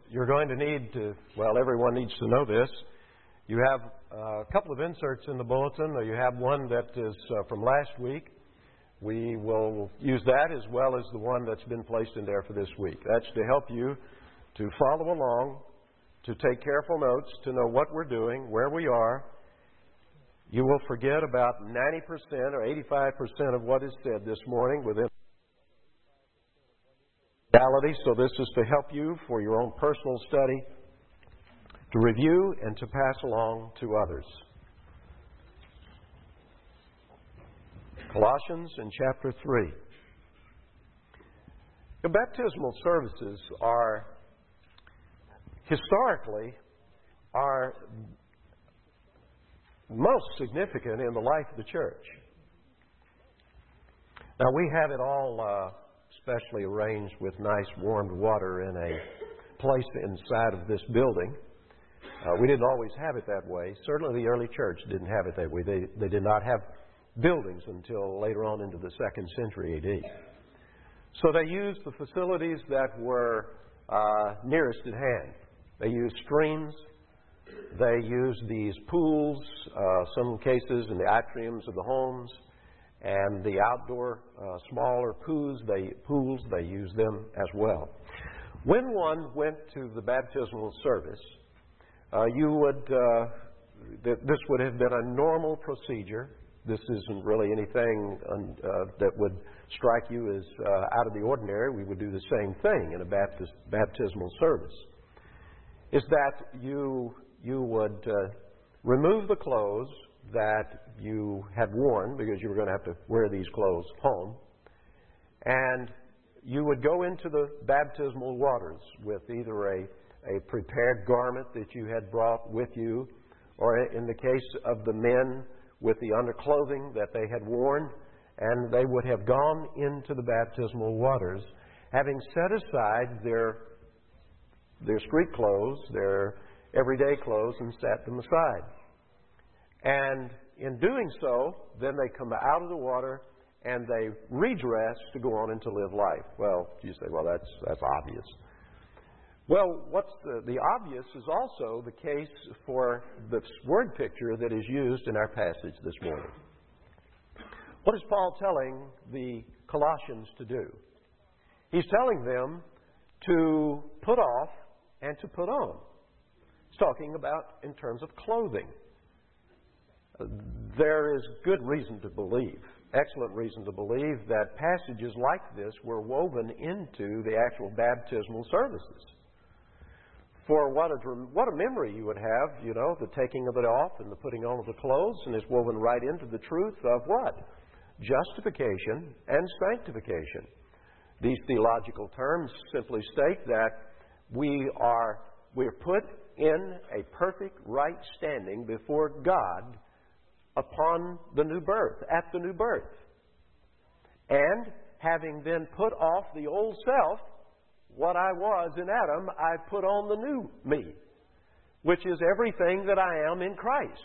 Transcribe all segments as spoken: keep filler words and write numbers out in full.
you're going to need to, well, everyone needs to know this. You have uh, a couple of inserts in the bulletin, or you have one that is uh, from last week. We will use that as well as the one that's been placed in there for this week. That's to help you to follow along, to take careful notes, to know what we're doing, where we are. You will forget about ninety percent or eighty-five percent of what is said this morning within reality. So this is to help you for your own personal study, to review and to pass along to others. Colossians in chapter three. The baptismal services are historically are most significant in the life of the church. Now we have it all uh, specially arranged with nice warmed water in a place inside of this building. Uh, we didn't always have it that way. Certainly the early church didn't have it that way. They, they did not have buildings until later on into the second century A D. So they used the facilities that were uh, nearest at hand. They used streams. They used these pools, uh, some cases in the atriums of the homes, and the outdoor uh, smaller pools they, pools, they used them as well. When one went to the baptismal service, uh, you would, uh, th- this would have been a normal procedure. This isn't really anything uh, that would strike you as uh, out of the ordinary. We would do the same thing in a baptist, baptismal service. Is that you you would uh, remove the clothes that you had worn, because you were going to have to wear these clothes home, and you would go into the baptismal waters with either a, a prepared garment that you had brought with you, or in the case of the men, with the underclothing that they had worn, and they would have gone into the baptismal waters, having set aside their their street clothes, their everyday clothes, and set them aside. And in doing so, then they come out of the water and they redress to go on and to live life. Well, you say, well, that's that's obvious. Well, what's the, the obvious is also the case for the word picture that is used in our passage this morning. What is Paul telling the Colossians to do? He's telling them to put off and to put on. He's talking about in terms of clothing. There is good reason to believe, excellent reason to believe, that passages like this were woven into the actual baptismal services. For what a, what a memory you would have, you know, the taking of it off and the putting on of the clothes, and it's woven right into the truth of what? Justification and sanctification. These theological terms simply state that we are we're put in a perfect right standing before God upon the new birth, at the new birth. And having then put off the old self, what I was in Adam, I put on the new me, which is everything that I am in Christ.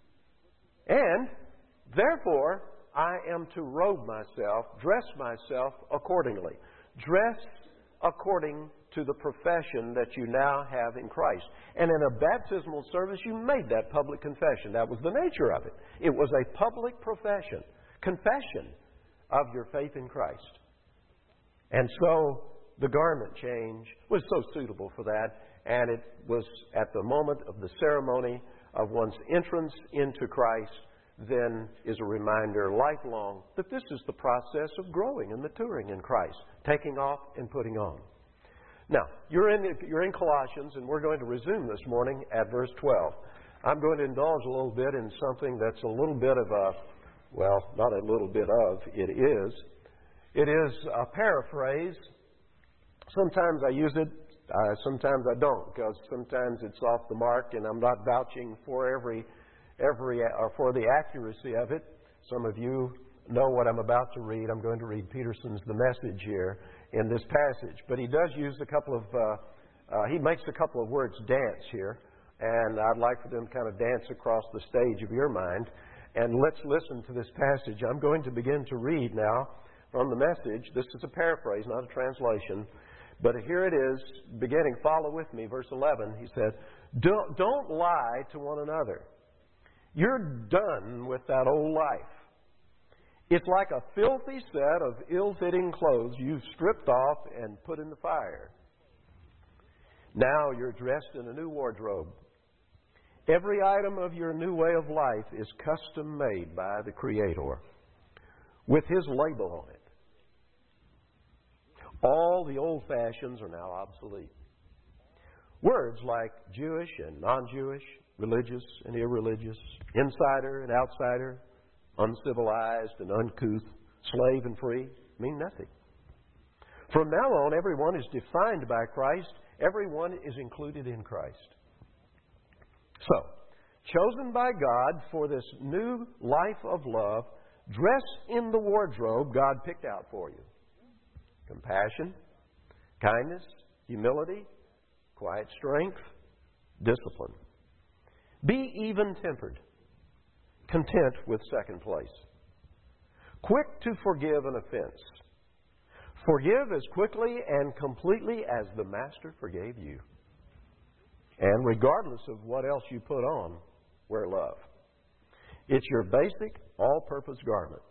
And therefore, I am to robe myself, dress myself accordingly. Dress according to the profession that you now have in Christ. And in a baptismal service, you made that public confession. That was the nature of it. It was a public profession, confession of your faith in Christ. And so the garment change was so suitable for that, and it was at the moment of the ceremony of one's entrance into Christ, then is a reminder lifelong that this is the process of growing and maturing in Christ, taking off and putting on. Now, you're in, you're in Colossians, and we're going to resume this morning at verse twelve. I'm going to indulge a little bit in something that's a little bit of a, well, not a little bit of, it is. It is a paraphrase. Sometimes I use it, uh, sometimes I don't, because sometimes it's off the mark, and I'm not vouching for every, every, or for the accuracy of it. Some of you know what I'm about to read. I'm going to read Peterson's The Message here in this passage. But he does use a couple of, uh, uh, he makes a couple of words dance here. And I'd like for them to kind of dance across the stage of your mind. And let's listen to this passage. I'm going to begin to read now from the Message. This is a paraphrase, not a translation. But here it is, beginning, follow with me, verse eleven. He said, don't, don't lie to one another. You're done with that old life. It's like a filthy set of ill-fitting clothes you've stripped off and put in the fire. Now you're dressed in a new wardrobe. Every item of your new way of life is custom made by the Creator with His label on it. All the old fashions are now obsolete. Words like Jewish and non-Jewish, religious and irreligious, insider and outsider, uncivilized and uncouth, slave and free, mean nothing. From now on, everyone is defined by Christ. Everyone is included in Christ. So, chosen by God for this new life of love, dress in the wardrobe God picked out for you. Compassion, kindness, humility, quiet strength, discipline. Be even-tempered, content with second place. Quick to forgive an offense. Forgive as quickly and completely as the Master forgave you. And regardless of what else you put on, wear love. It's your basic, all-purpose garment.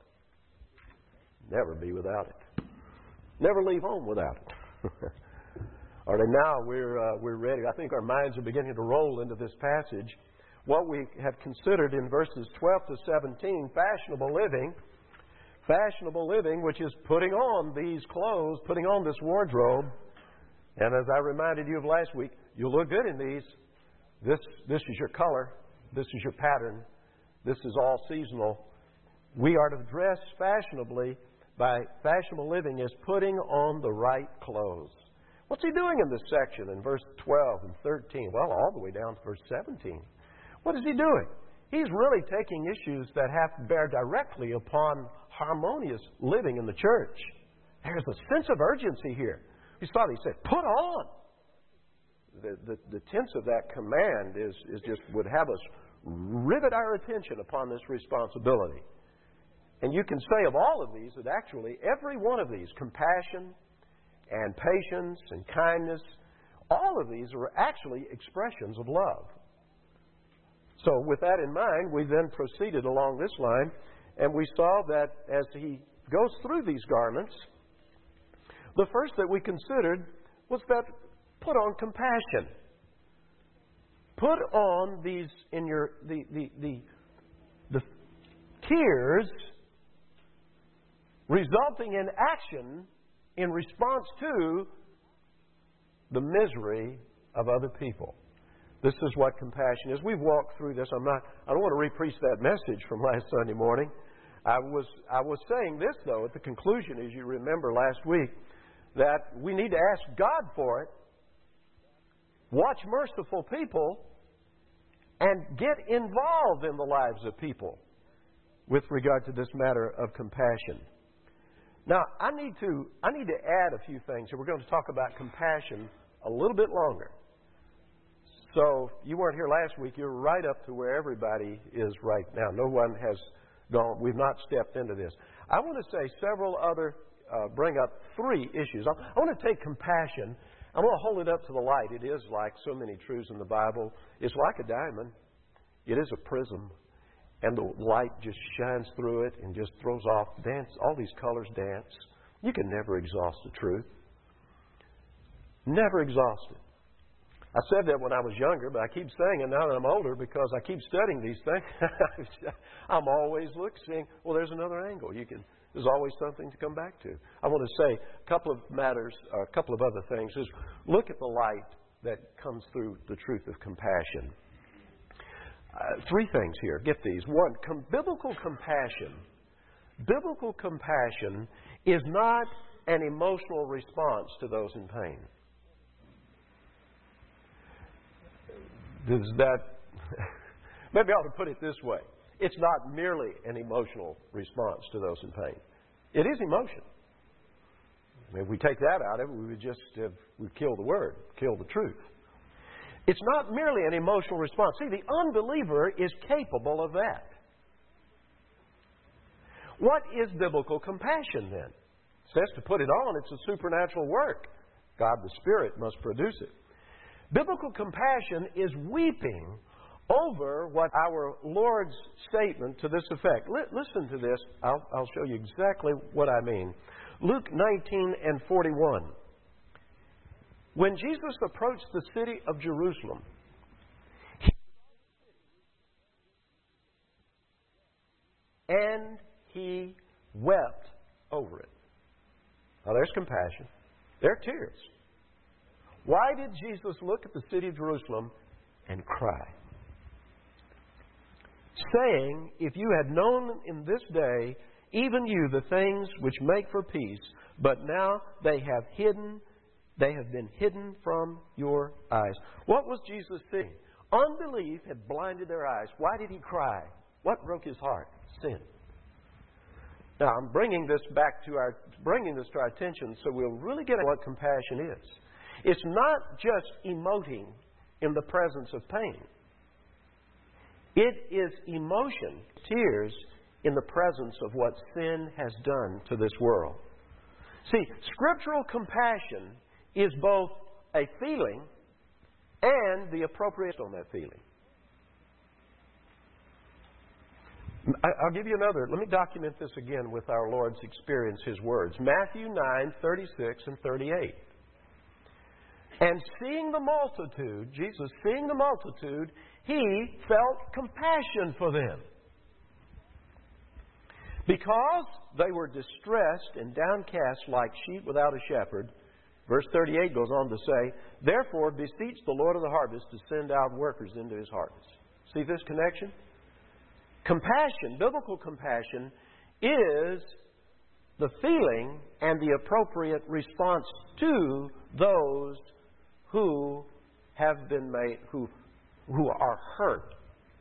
Never be without it. Never leave home without it. All right, now we're, uh, we're ready. I think our minds are beginning to roll into this passage. What we have considered in verses twelve to seventeen, fashionable living, fashionable living, which is putting on these clothes, putting on this wardrobe. And as I reminded you of last week, you'll look good in these. This, this is your color. This is your pattern. This is all seasonal. We are to dress fashionably. By fashionable living is putting on the right clothes. What's he doing in this section in verse twelve and thirteen? Well, all the way down to verse seventeen. What is he doing? He's really taking issues that have to bear directly upon harmonious living in the church. There's a sense of urgency here. He started, he said, put on. The, the, the tense of that command is, is just would have us rivet our attention upon this responsibility. And you can say of all of these that actually every one of these, compassion and patience and kindness, all of these are actually expressions of love. So with that in mind, we then proceeded along this line, and we saw that as he goes through these garments, the first that we considered was that put on compassion. Put on these in your the the the, the tears resulting in action in response to the misery of other people. This is what compassion is. We've walked through this. I'm not. I don't want to repreach that message from last Sunday morning. I was I was saying this though at the conclusion, as you remember last week, that we need to ask God for it. Watch merciful people, and get involved in the lives of people with regard to this matter of compassion. Now, I need to I need to add a few things. We're going to talk about compassion a little bit longer. So, if you weren't here last week, you're right up to where everybody is right now. No one has gone, we've not stepped into this. I want to say several other, uh, bring up three issues. I, I want to take compassion, I want to hold it up to the light. It is like so many truths in the Bible. It's like a diamond. It is a prism. And the light just shines through it and just throws off, dance, all these colors dance. You can never exhaust the truth. Never exhaust it. I said that when I was younger, but I keep saying it now that I'm older because I keep studying these things. I'm always looking, well, there's another angle. You can. There's always something to come back to. I want to say a couple of matters, or a couple of other things. Is look at the light that comes through the truth of compassion. Uh, three things here. Get these. One, com- biblical compassion. Biblical compassion is not an emotional response to those in pain. Does that, maybe I ought to put it this way. It's not merely an emotional response to those in pain. It is emotion. I mean, if we take that out of it, we would just have, we'd kill the word, kill the truth. It's not merely an emotional response. See, the unbeliever is capable of that. What is biblical compassion then? It says to put it on, it's a supernatural work. God the Spirit must produce it. Biblical compassion is weeping over what our Lord's statement to this effect. L- listen to this. I'll, I'll show you exactly what I mean. Luke nineteen and forty-one. When Jesus approached the city of Jerusalem, he and he wept over it. Now there's compassion. There are tears. Why did Jesus look at the city of Jerusalem and cry? Saying, if you had known in this day, even you, the things which make for peace, but now they have hidden, they have been hidden from your eyes. What was Jesus saying? Unbelief had blinded their eyes. Why did he cry? What broke his heart? Sin. Now, I'm bringing this back to our, bringing this to our attention so we'll really get at what compassion is. It's not just emoting in the presence of pain. It is emotion, tears, in the presence of what sin has done to this world. See, scriptural compassion is both a feeling and the appropriate on that feeling. I'll give you another. Let me document this again with our Lord's experience, His words. Matthew nine, thirty-six and thirty-eight. And seeing the multitude, Jesus seeing the multitude, He felt compassion for them, because they were distressed and downcast like sheep without a shepherd. Verse thirty-eight goes on to say, therefore beseech the Lord of the harvest to send out workers into His harvest. See this connection? Compassion, biblical compassion, is the feeling and the appropriate response to those who have been made, who, who are hurt.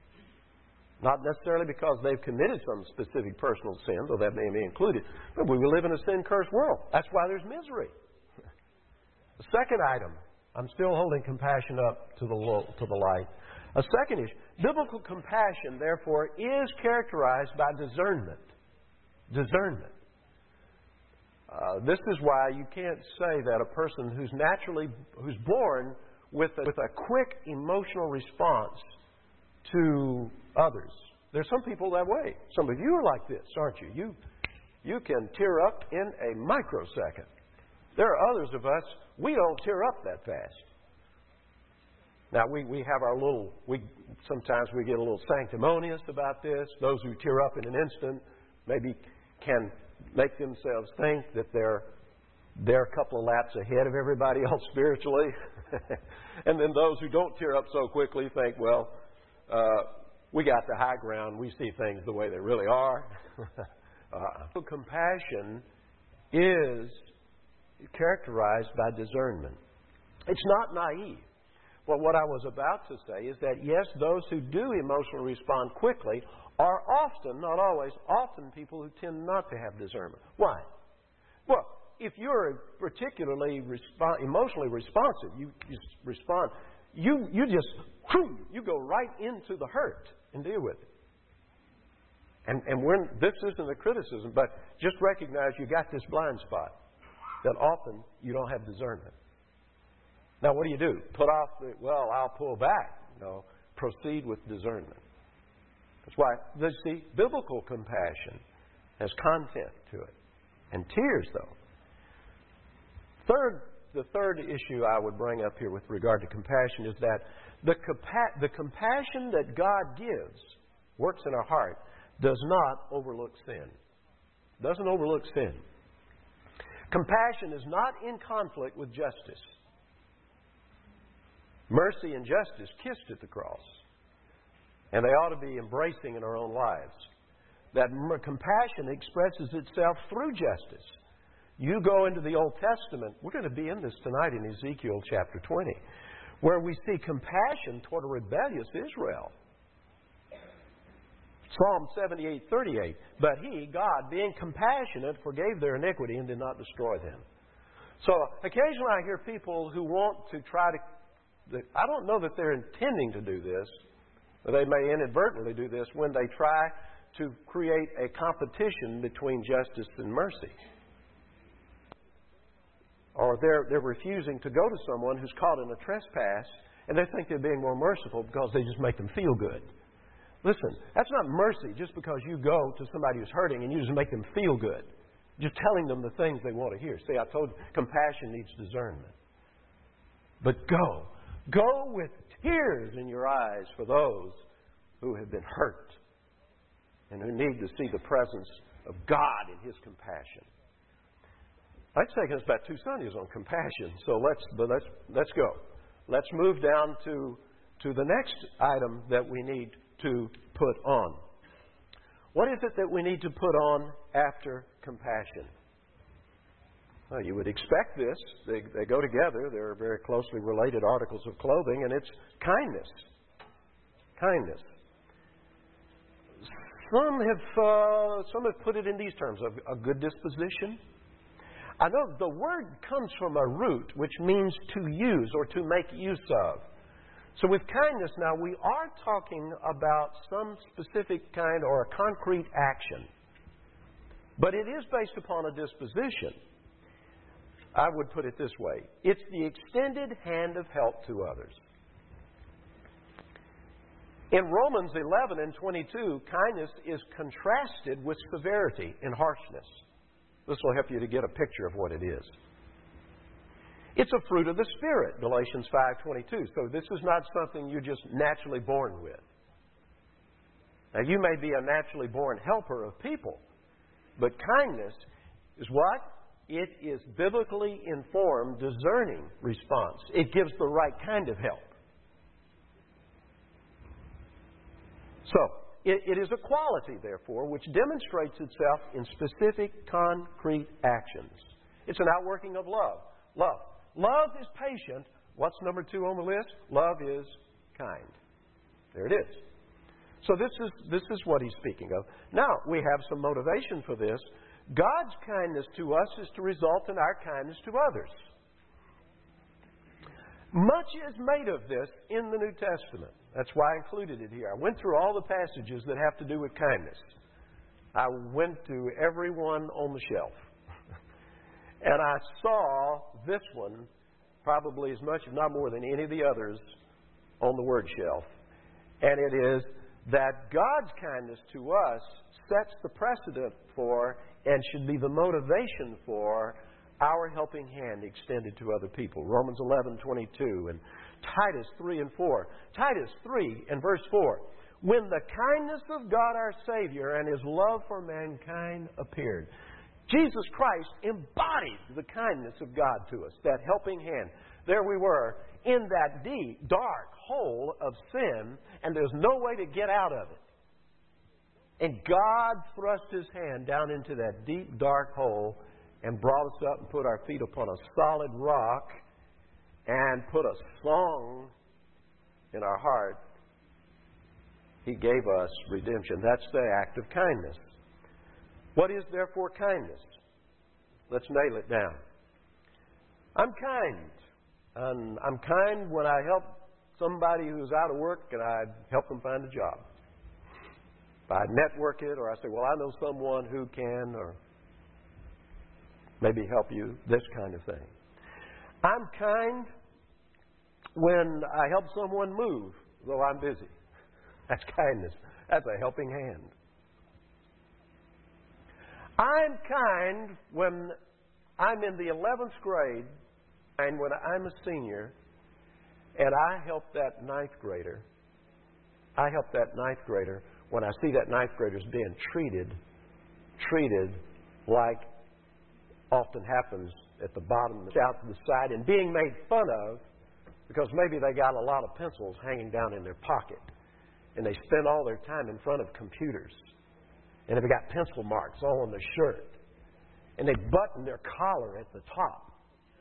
Not necessarily because they've committed some specific personal sin, though that may be included, but we live in a sin-cursed world. That's why there's misery. The second item, I'm still holding compassion up to the low, to the light. A second issue, biblical compassion, therefore, is characterized by discernment. Discernment. Uh, this is why you can't say that a person who's naturally, who's born with a, with a quick emotional response to others. There's some people that way. Some of you are like this, aren't you? You, you can tear up in a microsecond. There are others of us, we don't tear up that fast. Now, we, we have our little, we sometimes we get a little sanctimonious about this. Those who tear up in an instant maybe can make themselves think that they're, they're a couple of laps ahead of everybody else spiritually. And then those who don't tear up so quickly think, well, uh, we got the high ground. We see things the way they really are. uh, compassion is characterized by discernment. It's not naive. Well, what I was about to say is that, yes, those who do emotionally respond quickly are often, not always, often people who tend not to have discernment. Why? Well, if you're particularly resp- emotionally responsive, you, you respond, you, you just, whew, you go right into the hurt and deal with it. And, and when, this isn't a criticism, but just recognize you got this blind spot, that often you don't have discernment. Now, what do you do? Put off the, well, I'll pull back. No, proceed with discernment. That's why, you see, biblical compassion has content to it. And tears, though. Third, the third issue I would bring up here with regard to compassion is that the, compa- the compassion that God gives, works in our heart, does not overlook sin. Doesn't overlook sin. Compassion is not in conflict with justice. Mercy and justice kissed at the cross. And they ought to be embracing in our own lives. That compassion expresses itself through justice. You go into the Old Testament, we're going to be in this tonight in Ezekiel chapter twenty, where we see compassion toward a rebellious Israel. Psalm seventy-eight thirty-eight. But He, God, being compassionate, forgave their iniquity and did not destroy them. So occasionally I hear people who want to try to, I don't know that they're intending to do this, but they may inadvertently do this when they try to create a competition between justice and mercy. or they're, they're refusing to go to someone who's caught in a trespass, and they think they're being more merciful because they just make them feel good. Listen, that's not mercy just because you go to somebody who's hurting and you just make them feel good. Just telling them the things they want to hear. See, I told you, compassion needs discernment. But go. Go with tears in your eyes for those who have been hurt and who need to see the presence of God in His compassion. I'd say it's about two Sundays on compassion, so let's but let's let's go. Let's move down to to the next item that we need to put on. What is it that we need to put on after compassion? Well, you would expect this. They, they go together. They're very closely related articles of clothing, and it's kindness. Kindness. Some have uh, some have put it in these terms: a, a good disposition. I know the word comes from a root which means to use or to make use of. So with kindness now, we are talking about some specific kind or a concrete action. But it is based upon a disposition. I would put it this way. It's the extended hand of help to others. In Romans eleven and twenty-two, kindness is contrasted with severity and harshness. This will help you to get a picture of what it is. It's a fruit of the Spirit, Galatians five twenty-two. So this is not something you're just naturally born with. Now, you may be a naturally born helper of people, but kindness is what? It is biblically informed, discerning response. It gives the right kind of help. So, it, it is a quality, therefore, which demonstrates itself in specific, concrete actions. It's an outworking of love. Love. Love is patient. What's number two on the list? Love is kind. There it is. So this is this is what he's speaking of. Now, we have some motivation for this. God's kindness to us is to result in our kindness to others. Much is made of this in the New Testament. That's why I included it here. I went through all the passages that have to do with kindness. I went to every one on the shelf. And I saw this one probably as much, if not more than any of the others on the word shelf. And it is that God's kindness to us sets the precedent for and should be the motivation for our helping hand extended to other people. Romans eleven twenty-two and Titus three and four. Titus three and verse four. When the kindness of God our Savior and His love for mankind appeared. Jesus Christ embodied the kindness of God to us, that helping hand. There we were in that deep, dark hole of sin, and there's no way to get out of it. And God thrust His hand down into that deep, dark hole and brought us up and put our feet upon a solid rock and put a song in our heart. He gave us redemption. That's the act of kindness. What is therefore kindness? Let's nail it down. I'm kind. And I'm kind when I help somebody who's out of work and I help them find a job. If I network it, or I say, well, I know someone who can, or maybe help you, this kind of thing. I'm kind when I help someone move, though I'm busy. That's kindness. That's a helping hand. I'm kind when I'm in the eleventh grade and when I'm a senior and I help that ninth grader. I help that ninth grader when I see that ninth grader's being treated, treated like often happens at the bottom, out to the side, and being made fun of because maybe they got a lot of pencils hanging down in their pocket and they spend all their time in front of computers. And they've got pencil marks all on their shirt. And they button their collar at the top.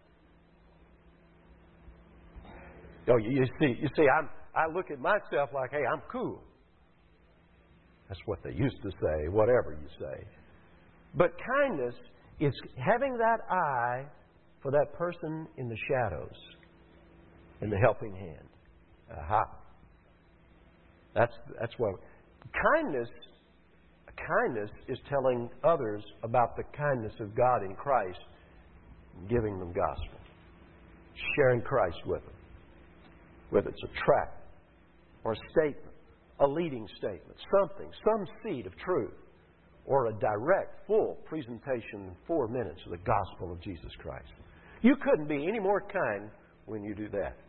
Oh, you, you see, you see, I'm, I look at myself like, hey, I'm cool. That's what they used to say, whatever you say. But kindness is having that eye for that person in the shadows, in the helping hand. Aha. That's that's what kindness. Kindness is telling others about the kindness of God in Christ and giving them gospel, sharing Christ with them, whether it's a tract or a statement, a leading statement, something, some seed of truth, or a direct, full presentation in four minutes of the gospel of Jesus Christ. You couldn't be any more kind when you do that.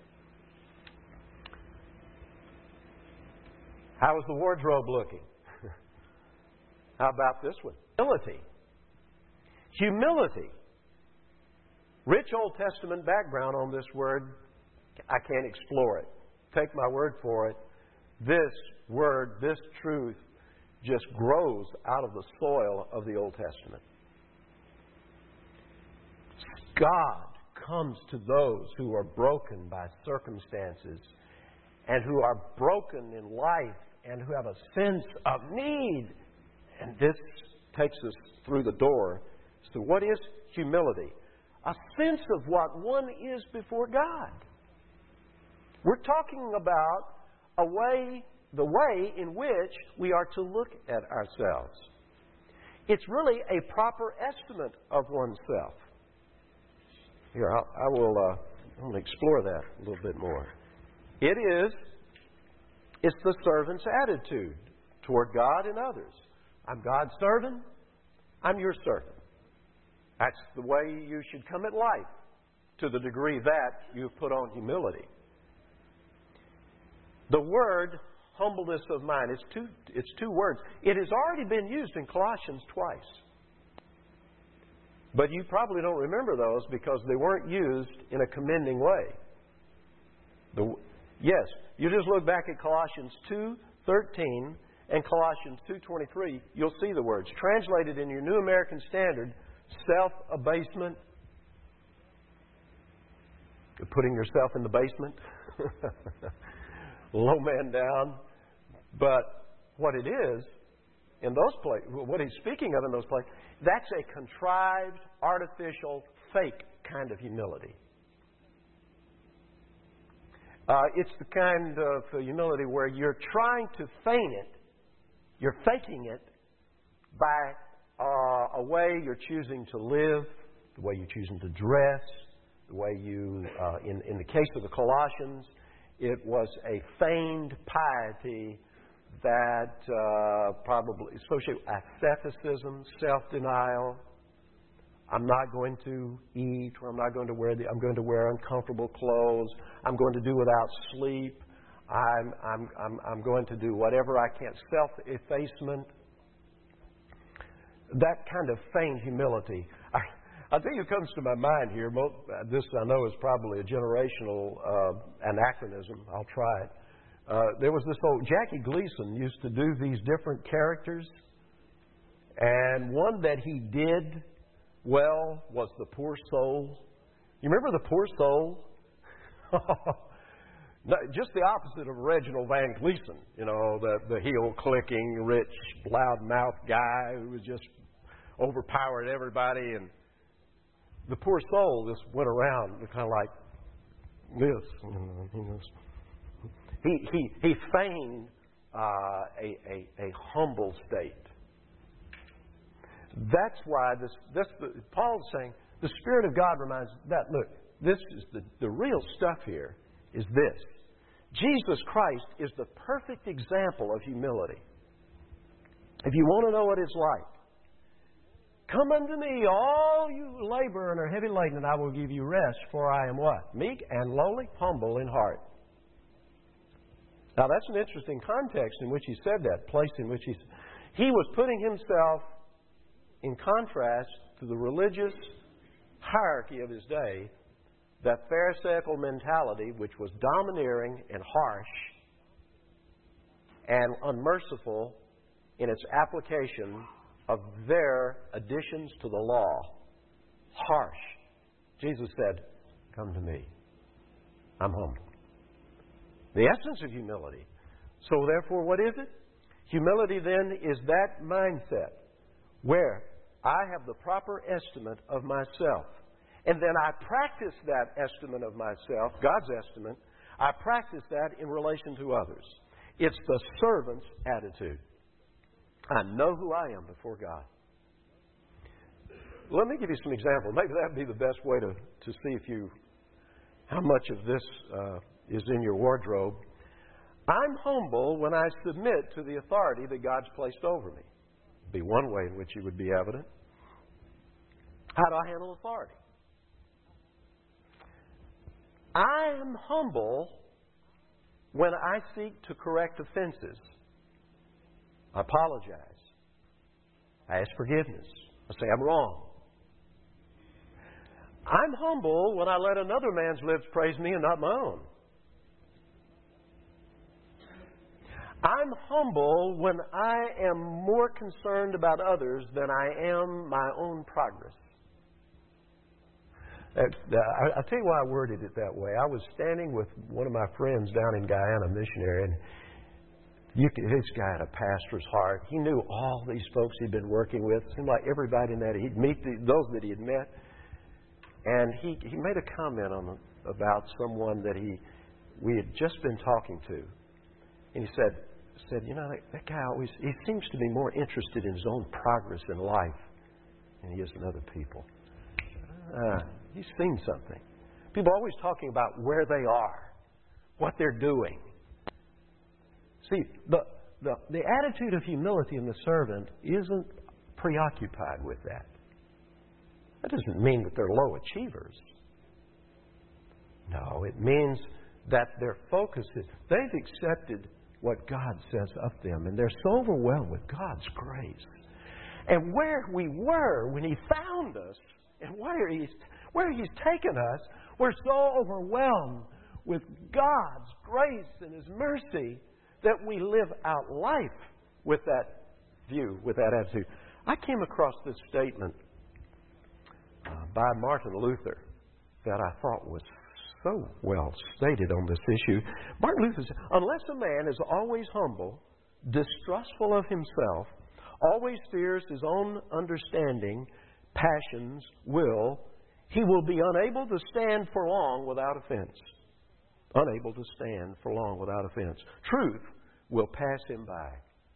How is the wardrobe looking? How about this one? Humility. Humility. Rich Old Testament background on this word. I can't explore it. Take my word for it. This word, this truth, just grows out of the soil of the Old Testament. God comes to those who are broken by circumstances and who are broken in life and who have a sense of need. And this takes us through the door. So what is humility? A sense of what one is before God. We're talking about a way, the way in which we are to look at ourselves. It's really a proper estimate of oneself. Here, I'll, I will uh, I will explore that a little bit more. It is, it's the servant's attitude toward God and others. I'm God's servant. I'm your servant. That's the way you should come at life, to the degree that you've put on humility. The word humbleness of mind, it's two, it's two words. It has already been used in Colossians twice. But you probably don't remember those because they weren't used in a commending way. The, yes, you just look back at Colossians two thirteen and Colossians two twenty-three, you'll see the words. Translated in your New American Standard, self-abasement. You're putting yourself in the basement. Low man down. But what it is, in those places, what he's speaking of in those places, that's a contrived, artificial, fake kind of humility. Uh, it's the kind of humility where you're trying to feign it, you're faking it by uh, a way you're choosing to live, the way you're choosing to dress, the way you, uh, in, in the case of the Colossians, it was a feigned piety that uh, probably associated with asceticism, self-denial. I'm not going to eat, or I'm not going to wear the. I'm going to wear uncomfortable clothes. I'm going to do without sleep. I'm I'm I'm I'm going to do whatever I can. Self-effacement. That kind of feigned humility. I, I'll tell you, what comes to my mind here. Most, this I know is probably a generational uh, anachronism. I'll try it. Uh, there was this old Jackie Gleason used to do these different characters, and one that he did well was the poor soul. You remember the poor soul? No, just the opposite of Reginald Van Gleason, you know, the, the heel-clicking, rich, loud-mouthed guy who was just overpowered everybody. And the poor soul just went around kind of like this. You know, he was... He he he feigned uh, a, a a humble state. That's why this this Paul's saying the Spirit of God reminds that look, this is the the real stuff here is this. Jesus Christ is the perfect example of humility. If you want to know what it's like, come unto me, all you labor and are heavy laden, and I will give you rest. For I am what? Meek and lowly, humble in heart. Now, that's an interesting context in which he said that, place in which he he was putting himself in contrast to the religious hierarchy of his day, that Pharisaical mentality which was domineering and harsh and unmerciful in its application of their additions to the law. Harsh. Jesus said, come to me. I'm humble. The essence of humility. So therefore, what is it? Humility then is that mindset where I have the proper estimate of myself. And then I practice that estimate of myself, God's estimate, I practice that in relation to others. It's the servant's attitude. I know who I am before God. let me give you some examples. Maybe that would be the best way to, to see if you, how much of this uh, is in your wardrobe. I'm humble when I submit to the authority that God's placed over me. Be one way in which it would be evident. How do I handle authority? I am humble when I seek to correct offenses. I apologize. I ask forgiveness. I say I'm wrong. I'm humble when I let another man's lips praise me and not my own. I'm humble when I am more concerned about others than I am my own progress. I'll tell you why I worded it that way. I was standing with one of my friends down in Guyana, missionary, and you could, this guy had a pastor's heart. He knew all these folks he'd been working with. It seemed like everybody in that, he'd meet the, those that he had met. And he, he made a comment on about someone that he we had just been talking to. And he said, said you know, that, that guy always, he seems to be more interested in his own progress in life than he is in other people. Uh, he's seen something. People are always talking about where they are, what they're doing. See, the, the, the attitude of humility in the servant isn't preoccupied with that. That doesn't mean that they're low achievers. No, it means that their focus is, they've accepted what God says of them, and they're so overwhelmed with God's grace. And where we were when He found us, and where He's, where He's taken us, we're so overwhelmed with God's grace and His mercy that we live out life with that view, with that attitude. I came across this statement uh, by Martin Luther that I thought was so well stated on this issue. Martin Luther said, unless a man is always humble, distrustful of himself, always fears his own understanding, passions, will, he will be unable to stand for long without offense. Unable to stand for long without offense. Truth will pass him by.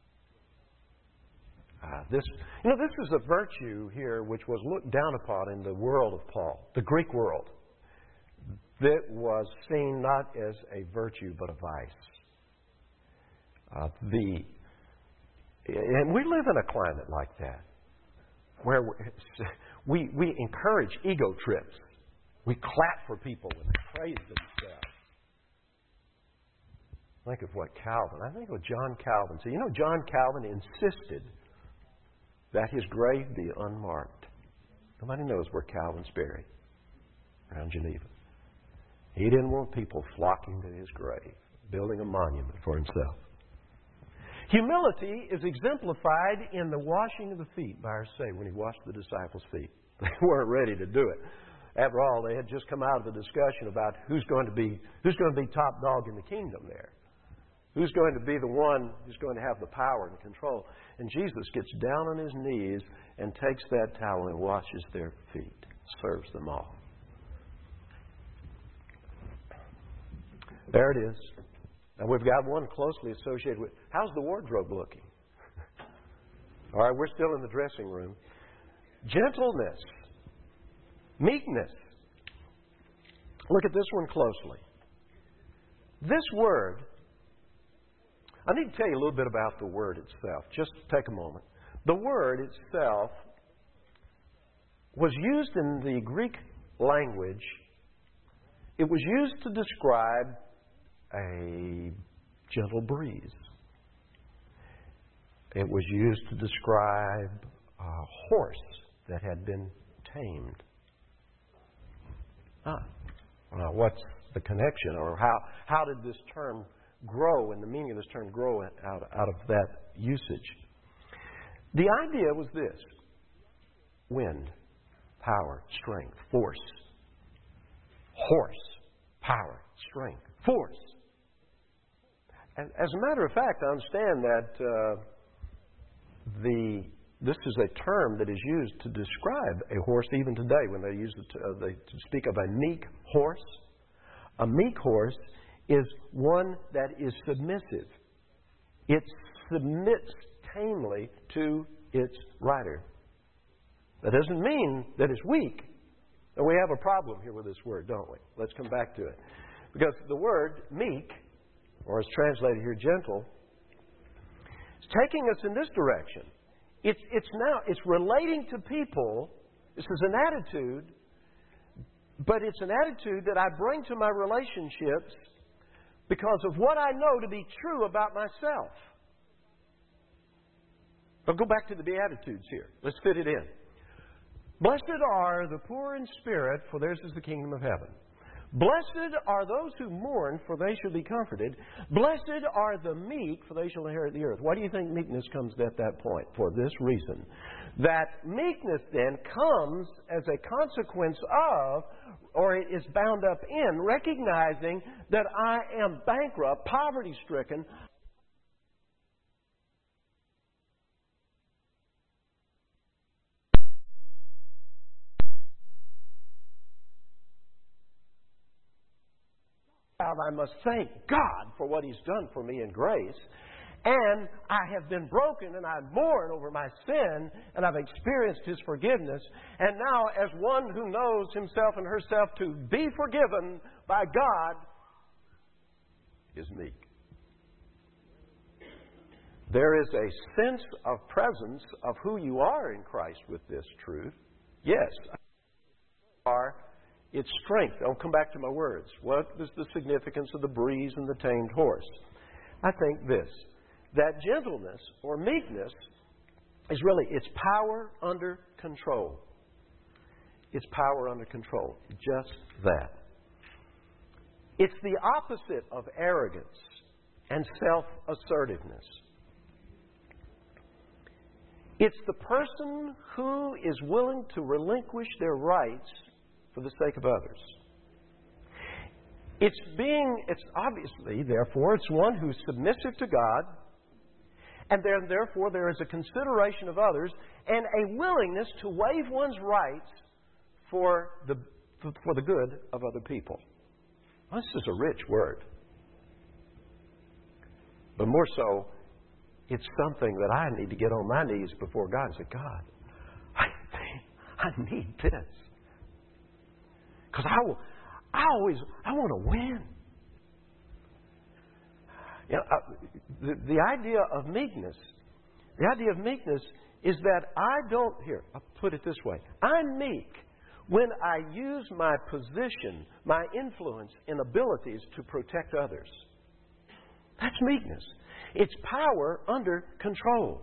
Uh, this, you know, this is a virtue here which was looked down upon in the world of Paul, the Greek world, that was seen not as a virtue but a vice. Uh, the and we live in a climate like that, where we we encourage ego trips. We clap for people when they praise themselves. Think of what Calvin, I think of what John Calvin said. You know, John Calvin insisted that his grave be unmarked. Nobody knows where Calvin's buried, around Geneva. He didn't want people flocking to his grave, building a monument for himself. Humility is exemplified in the washing of the feet by our Savior when He washed the disciples' feet. They weren't ready to do it. After all, they had just come out of a discussion about who's going to be who's going to be top dog in the kingdom there. Who's going to be the one who's going to have the power and control. And Jesus gets down on His knees and takes that towel and washes their feet, serves them all. There it is. Now we've got one closely associated with, how's the wardrobe looking? All right, we're still in the dressing room. Gentleness. Meekness. Look at this one closely. This word, I need to tell you a little bit about the word itself. Just take a moment. The word itself was used in the Greek language. It was used to describe a gentle breeze. It was used to describe a horse that had been tamed. Ah, well, what's the connection, or how how did this term grow, and the meaning of this term grow out, out of that usage? The idea was this: wind, power, strength, force. Horse, power, strength, force. And as a matter of fact, I understand that uh, the this is a term that is used to describe a horse even today when they use it to, uh, they to speak of a meek horse. A meek horse is one that is submissive. It submits tamely to its rider. That doesn't mean that it's weak. And we have a problem here with this word, don't we? Let's come back to it. Because the word meek, or as translated here, gentle, is taking us in this direction. It's, it's now, it's relating to people. This is an attitude, but it's an attitude that I bring to my relationships because of what I know to be true about myself. But go back to the Beatitudes here. Let's fit it in. Blessed are the poor in spirit, for theirs is the kingdom of heaven. Blessed are those who mourn, for they shall be comforted. Blessed are the meek, for they shall inherit the earth. Why do you think meekness comes at that point? For this reason. That meekness then comes as a consequence of, or it is bound up in, recognizing that I am bankrupt, poverty-stricken, I must thank God for what He's done for me in grace. And I have been broken and I mourn over my sin and I've experienced His forgiveness. And now, as one who knows himself and herself to be forgiven by God, is meek. There is a sense of presence of who you are in Christ with this truth. Yes, are. It's strength. I'll come back to my words. What is the significance of the breeze and the tamed horse? I think this, that gentleness or meekness is really, it's power under control. It's power under control. Just that. It's the opposite of arrogance and self-assertiveness. It's the person who is willing to relinquish their rights for the sake of others. It's being, it's obviously, therefore, it's one who's submissive to God, and then, therefore, there is a consideration of others and a willingness to waive one's rights for the, for the good of other people. Well, this is a rich word. But more so, it's something that I need to get on my knees before God and say, God, I, I need this. Because I, will, I always, I want to win. You know, uh, the, the idea of meekness, the idea of meekness is that I don't, here, I'll put it this way. I'm meek when I use my position, my influence and abilities to protect others. That's meekness. It's power under control.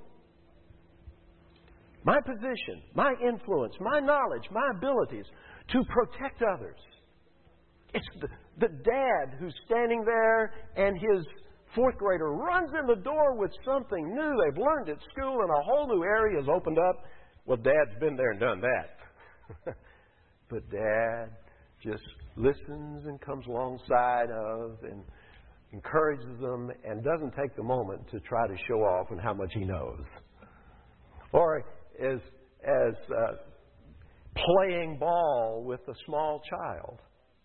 My position, my influence, my knowledge, my abilities to protect others. It's the, the dad who's standing there and his fourth grader runs in the door with something new they've learned at school and a whole new area has opened up. Well, Dad's been there and done that. But Dad just listens and comes alongside of and encourages them and doesn't take the moment to try to show off and how much he knows. Or as as uh, playing ball with a small child.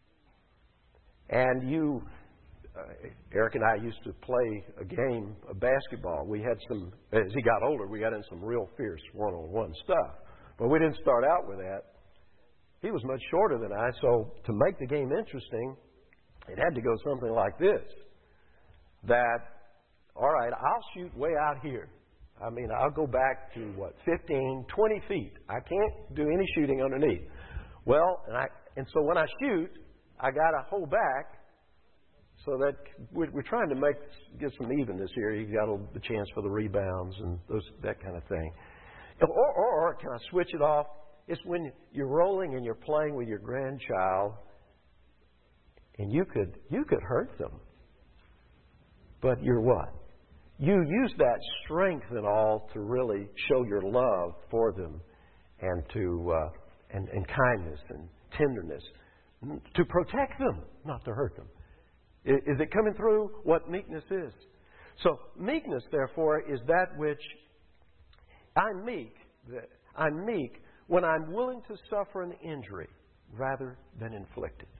And you, uh, Eric and I used to play a game of basketball. We had some, as he got older, we got in some real fierce one-on-one stuff. But we didn't start out with that. He was much shorter than I, so to make the game interesting, it had to go something like this. That, all right, I'll shoot way out here. I mean, I'll go back to, what, fifteen, twenty feet. I can't do any shooting underneath. Well, and, I, and so when I shoot, I got to hold back so that we're, we're trying to make get some evenness here. You got a, the chance for the rebounds and those, that kind of thing. Or, or, or can I switch it off? It's when you're rolling and you're playing with your grandchild, and you could you could hurt them. But you're what? You use that strength and all to really show your love for them, and to uh, and, and kindness and tenderness, to protect them, not to hurt them. Is, is it coming through what meekness is? So meekness, therefore, is that which I'm meek. I'm meek when I'm willing to suffer an injury rather than inflict it.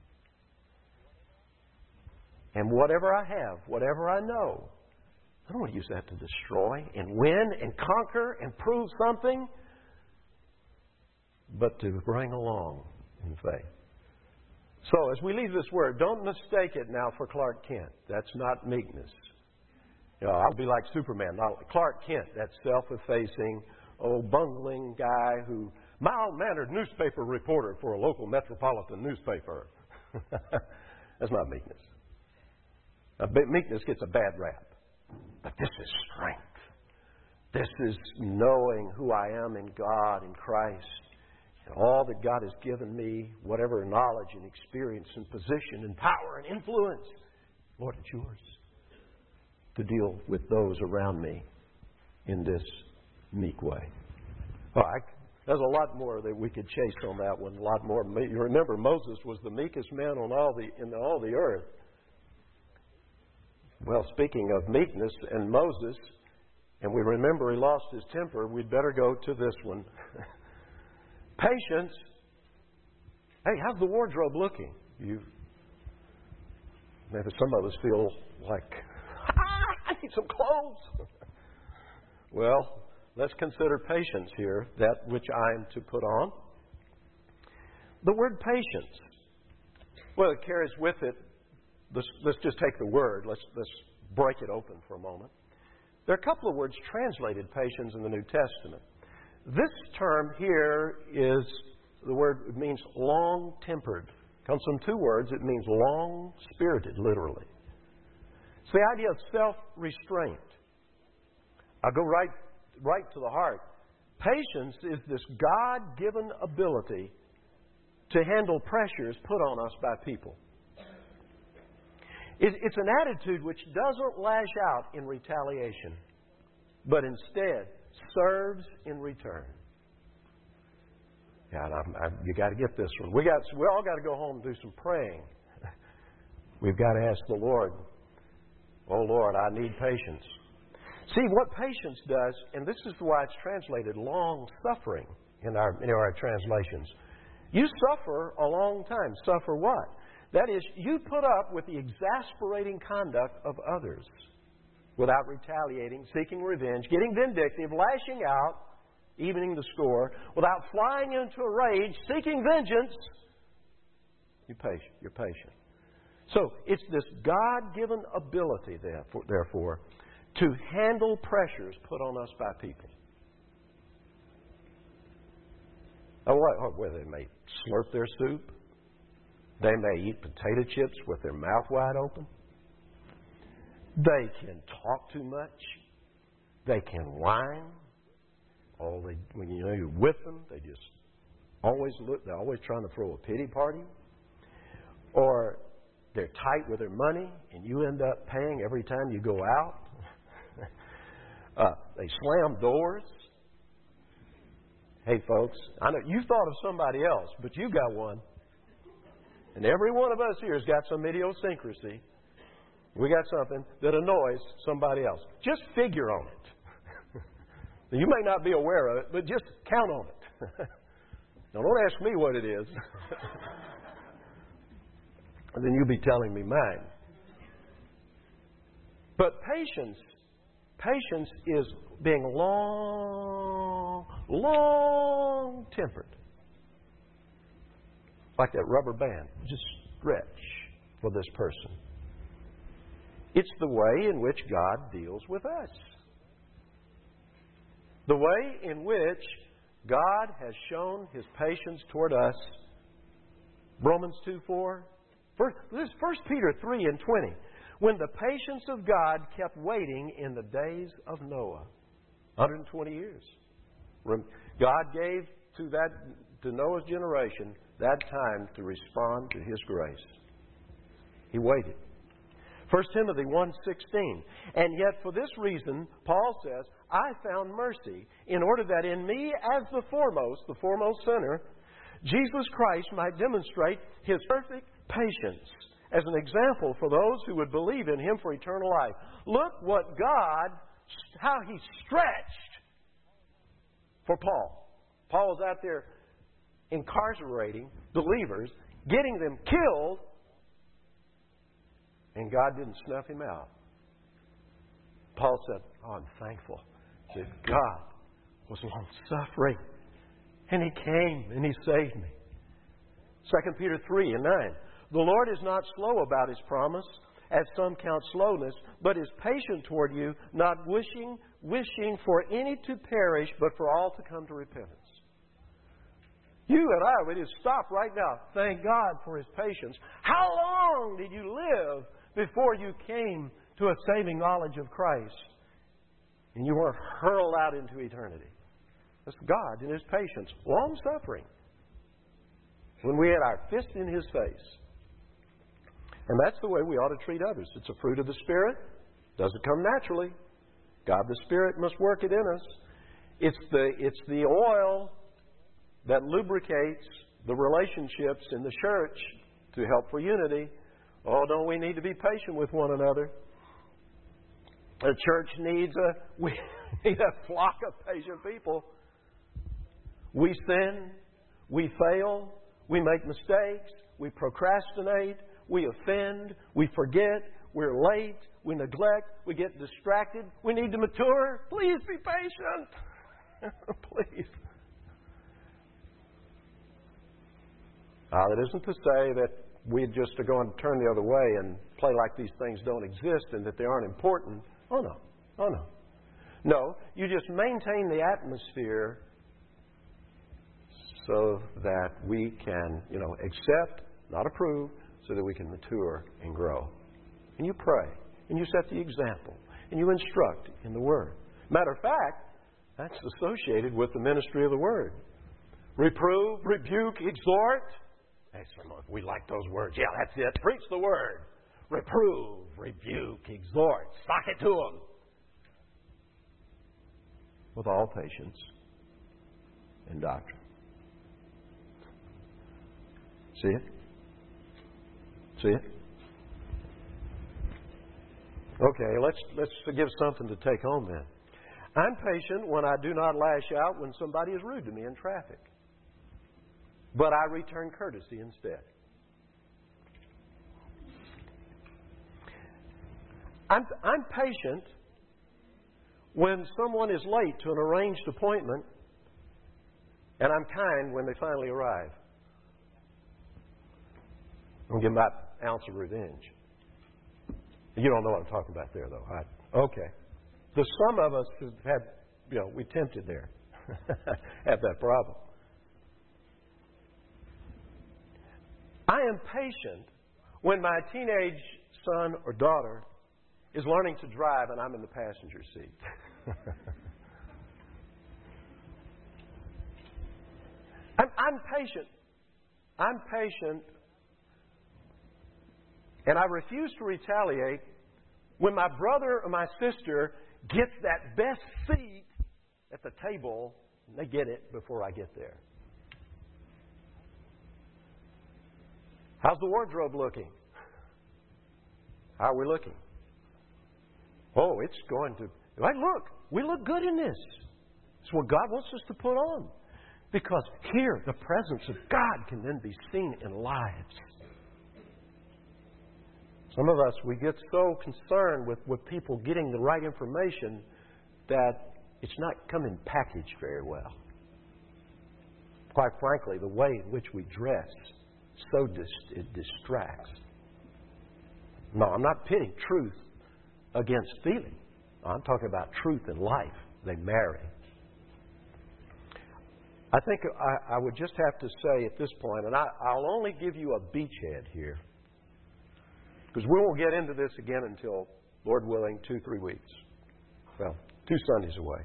And whatever I have, whatever I know, I don't want to use that to destroy and win and conquer and prove something. but to bring along in faith. So as we leave this word, don't mistake it now for Clark Kent. That's not meekness. You know, I'll be like Superman. Not Clark Kent, that self-effacing, old bungling guy who, mild-mannered newspaper reporter for a local metropolitan newspaper. That's not meekness. Now, meekness gets a bad rap. But this is strength. This is knowing who I am in God, in Christ, and all that God has given me, whatever knowledge and experience and position and power and influence. Lord, it's yours to deal with those around me in this meek way. All right. There's a lot more that we could chase on that one. A lot more. You remember, Moses was the meekest man on all the in all the earth. Well, speaking of meekness and Moses, and we remember he lost his temper, we'd better go to this one. Patience. Hey, how's the wardrobe looking? You maybe some of us feel like, ah, I need some clothes. Well, let's consider patience here, that which I am to put on. The word patience, well, it carries with it, let's, let's just take the word, let's, let's break it open for a moment. There are a couple of words translated patience in the New Testament. This term here is, the word it means long-tempered. It comes from two words. It means long-spirited, literally. It's the idea of self-restraint. I'll go right right to the heart. Patience is this God-given ability to handle pressures put on us by people. It's an attitude which doesn't lash out in retaliation, but instead serves in return. Yeah, I'm, I'm, you got to get this one. We got. We all got to go home and do some praying. We've got to ask the Lord, "Oh Lord, I need patience." See, what patience does, and this is why it's translated long-suffering in our, in our translations. You suffer a long time. Suffer what? That is, you put up with the exasperating conduct of others without retaliating, seeking revenge, getting vindictive, lashing out, evening the score, without flying into a rage, seeking vengeance. You're patient. You're patient. So it's this God-given ability, therefore, therefore to handle pressures put on us by people. Oh, what, well, they may slurp their soup. They may eat potato chips with their mouth wide open. They can talk too much. They can whine. Oh, they, when you know you're with them, they just always look. They're always trying to throw a pity party. Or they're tight with their money, and you end up paying every time you go out. Uh, they slam doors. Hey, folks, I know you thought of somebody else, but you got one. And every one of us here has got some idiosyncrasy. We got something that annoys somebody else. Just figure on it. You may not be aware of it, but just count on it. Now, don't ask me what it is. And then you'll be telling me mine. But patience Patience is being long, long-tempered. Like that rubber band. Just stretch for this person. It's the way in which God deals with us. The way in which God has shown His patience toward us. Romans two four. First, this is First Peter three and twenty. When the patience of God kept waiting in the days of Noah, one hundred twenty years. God gave to that to Noah's generation that time to respond to His grace. He waited. First Timothy one sixteen. And yet for this reason, Paul says, I found mercy in order that in me as the foremost, the foremost sinner, Jesus Christ might demonstrate His perfect patience as an example for those who would believe in Him for eternal life. Look what God, how He stretched for Paul. Paul was out there incarcerating believers, getting them killed, and God didn't snuff him out. Paul said, oh, I'm thankful that God was long-suffering And He came and He saved me. Second Peter three and nine. The Lord is not slow about His promise, as some count slowness, but is patient toward you, not wishing, wishing for any to perish, but for all to come to repentance. You and I, we just stop right now. Thank God for His patience. How long did you live before you came to a saving knowledge of Christ? And you weren't hurled out into eternity. That's God in His patience. Long suffering. When we had our fist in His face. And that's the way we ought to treat others. It's a fruit of the Spirit. Doesn't come naturally. God the Spirit must work it in us. It's the, it's the oil that lubricates the relationships in the church to help for unity. Oh, don't we need to be patient with one another? The church needs a, we need a flock of patient people. We sin. We fail. We make mistakes. We procrastinate. We offend. We forget. We're late. We neglect. We get distracted. We need to mature. Please be patient. Please. Uh, that isn't to say that we just are going to turn the other way and play like these things don't exist and that they aren't important. Oh, no. Oh, no. No, you just maintain the atmosphere so that we can, you know, accept, not approve, so that we can mature and grow. And you pray, and you set the example, and you instruct in the Word. Matter of fact, that's associated with the ministry of the Word. Reprove, rebuke, exhort. Hey, we like those words. Yeah, that's it. Preach the Word. Reprove, rebuke, exhort. Sock it to them. With all patience and doctrine. See it? See it? Okay, let's let's give something to take home then. I'm patient when I do not lash out when somebody is rude to me in traffic. But I return courtesy instead. I'm, I'm patient when someone is late to an arranged appointment, and I'm kind when they finally arrive. I'm going to give them that ounce of revenge. You don't know what I'm talking about there, though. I, okay. The some of us have had, you know, we tempted there. have that problem. I am patient when my teenage son or daughter is learning to drive and I'm in the passenger seat. I'm, I'm patient. I'm patient. And I refuse to retaliate when my brother or my sister gets that best seat at the table and they get it before I get there. How's the wardrobe looking? How are we looking? Oh, it's going to... Right, look, we look good in this. It's what God wants us to put on. Because here, the presence of God can then be seen in lives. Some of us, we get so concerned with, with people getting the right information that it's not coming packaged very well. Quite frankly, the way in which we dress so dis- it distracts. No, I'm not pitting truth against feeling. I'm talking about truth and life. They marry. I think I, I would just have to say at this point, and I, I'll only give you a beachhead here, because we won't get into this again until, Lord willing, two, three weeks. Well, two Sundays away.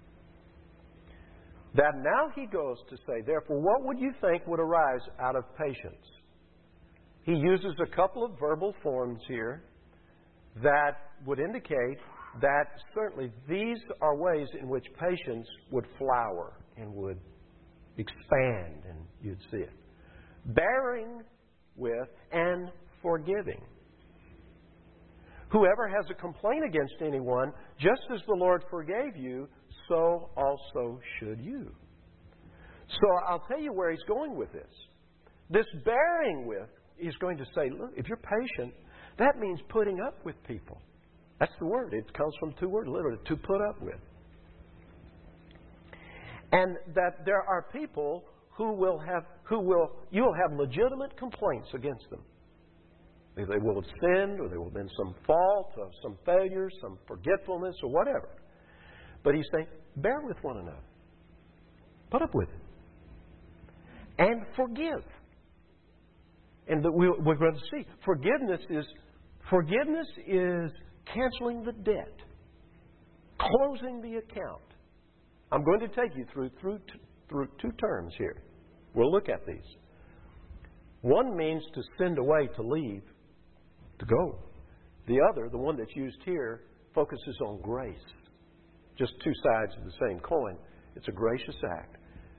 That now he goes to say, therefore, what would you think would arise out of patience? He uses a couple of verbal forms here that would indicate that certainly these are ways in which patience would flower and would expand, and you'd see it. Bearing with and forgiving. Whoever has a complaint against anyone, just as the Lord forgave you, so also should you. So I'll tell you where he's going with this. This bearing with, he's going to say, look, if you're patient, that means putting up with people. That's the word. It comes from two words, literally, to put up with. And that there are people who will have, who will, you will have legitimate complaints against them. They will have sinned, or there will have been some fault, or some failure, some forgetfulness, or whatever. But he's saying, bear with one another. Put up with it. And forgive. And we're going to see, forgiveness is, forgiveness is canceling the debt. Closing the account. I'm going to take you through, through, through two terms here. We'll look at these. One means to send away, to leave, to go. The other, the one that's used here, focuses on grace. Just two sides of the same coin. It's a gracious act.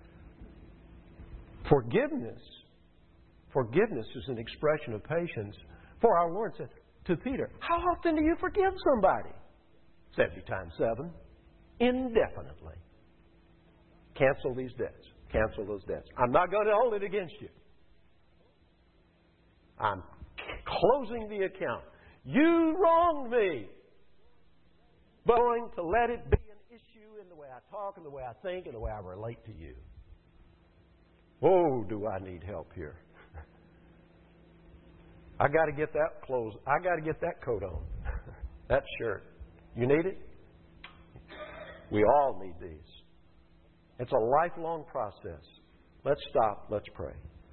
Forgiveness, forgiveness is an expression of patience. For our Lord said to Peter, how often do you forgive somebody? seventy times seven. Indefinitely. Cancel these debts. Cancel those debts. I'm not going to hold it against you. I'm closing the account. You wronged me. But I'm going to let it be an issue in the way I talk and the way I think and the way I relate to you. Oh, do I need help here. I got to get that clothes. I got to get that coat on. That shirt. You need it? We all need these. It's a lifelong process. Let's stop. Let's pray.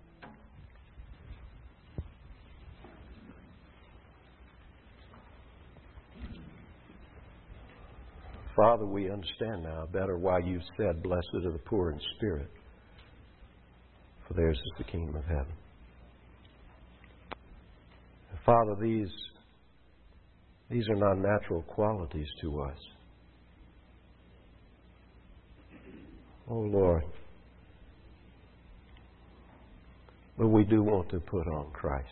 Father, we understand now better why you said, blessed are the poor in spirit, for theirs is the kingdom of heaven. Father, these, these are not natural qualities to us. Oh, Lord. But we do want to put on Christ.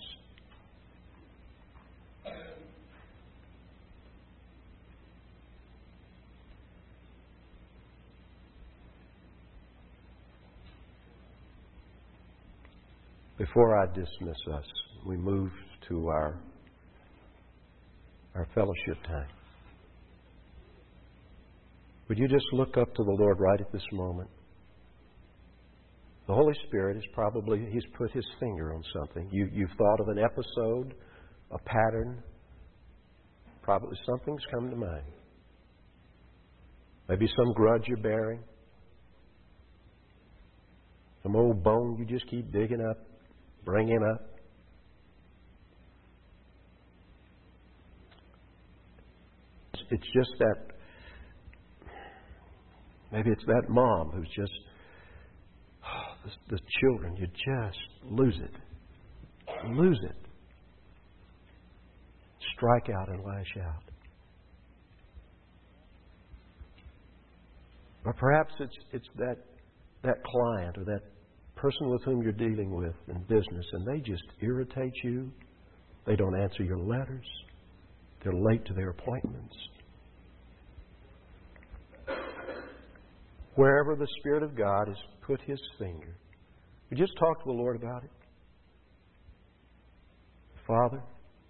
Before I dismiss us, we move to our, our fellowship time. Would you just look up to the Lord right at this moment? The Holy Spirit is probably, He's put His finger on something. You, you've thought of an episode, a pattern. Probably something's come to mind. Maybe some grudge you're bearing. Some old bone you just keep digging up, bringing up. It's just that, maybe it's that mom who's just, oh, the, the children, you just lose it. Lose it. Strike out and lash out. Or perhaps it's it's that that client or that person with whom you're dealing with in business, and they just irritate you. They don't answer your letters. They're late to their appointments. Wherever the Spirit of God has put His finger, we just talk to the Lord about it. Father,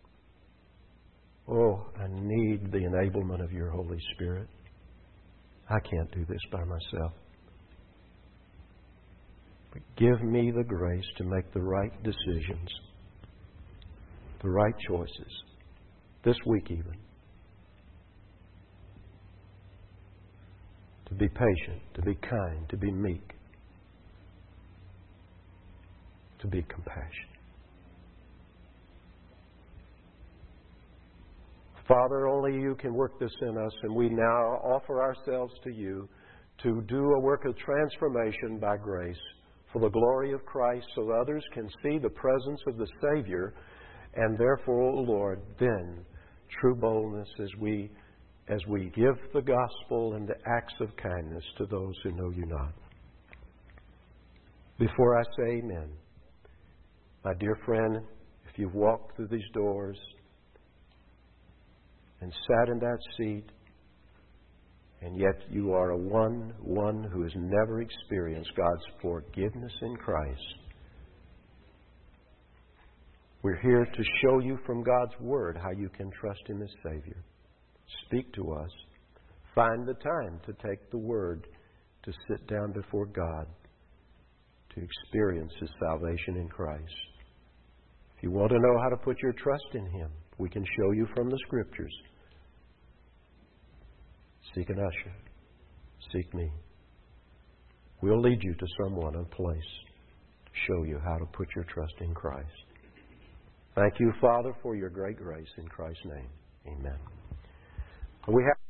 oh, I need the enablement of your Holy Spirit. I can't do this by myself. But give me the grace to make the right decisions, the right choices, this week even. To be patient, to be kind, to be meek, to be compassionate. Father, only you can work this in us, and we now offer ourselves to you to do a work of transformation by grace for the glory of Christ, so that others can see the presence of the Savior, and therefore, O Lord, then true boldness as we as we give the gospel and the acts of kindness to those who know you not. Before I say amen, my dear friend, if you've walked through these doors and sat in that seat, and yet you are a one, one who has never experienced God's forgiveness in Christ, we're here to show you from God's Word how you can trust Him as Savior. Speak to us. Find the time to take the Word to sit down before God to experience His salvation in Christ. If you want to know how to put your trust in Him, we can show you from the Scriptures. Seek an usher. Seek me. We'll lead you to someone, a place, to show you how to put your trust in Christ. Thank you, Father, for your great grace in Christ's name. Amen. We have